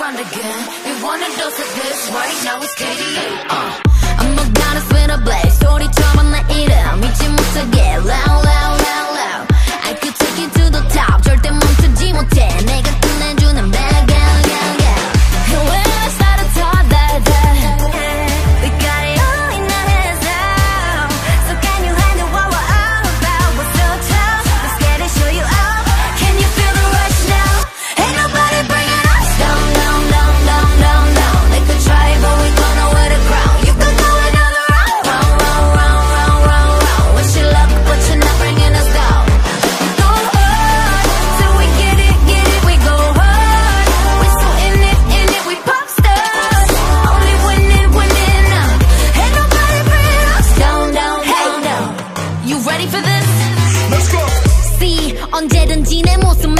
around again. You want a dose of this right now? It's KDA. I'm a goddess with a blaze. 소리처럼 내 이름 잊지 못하게 loud loud loud loud. I could take you to the top. 절대 멈추지 못해. 내가 끝내주는 bad girl girl girl. And when I started to talk that we got it all in our hands now. So can you handle what we're all about? We're so tough. Let's get it, show you out. Can you feel the rush now? Ain't nobody bringing us down down down down down down. They could try but we gonna wear the crown. You could go another round round round round round round round. Wish you luck but you're not bringing us down. We go hard till we get it we go hard. We so in it we pop stars. Only winning winning now. Ain't nobody bringing us down down down down. You ready for this? Let's go. See 언제든지 내 모습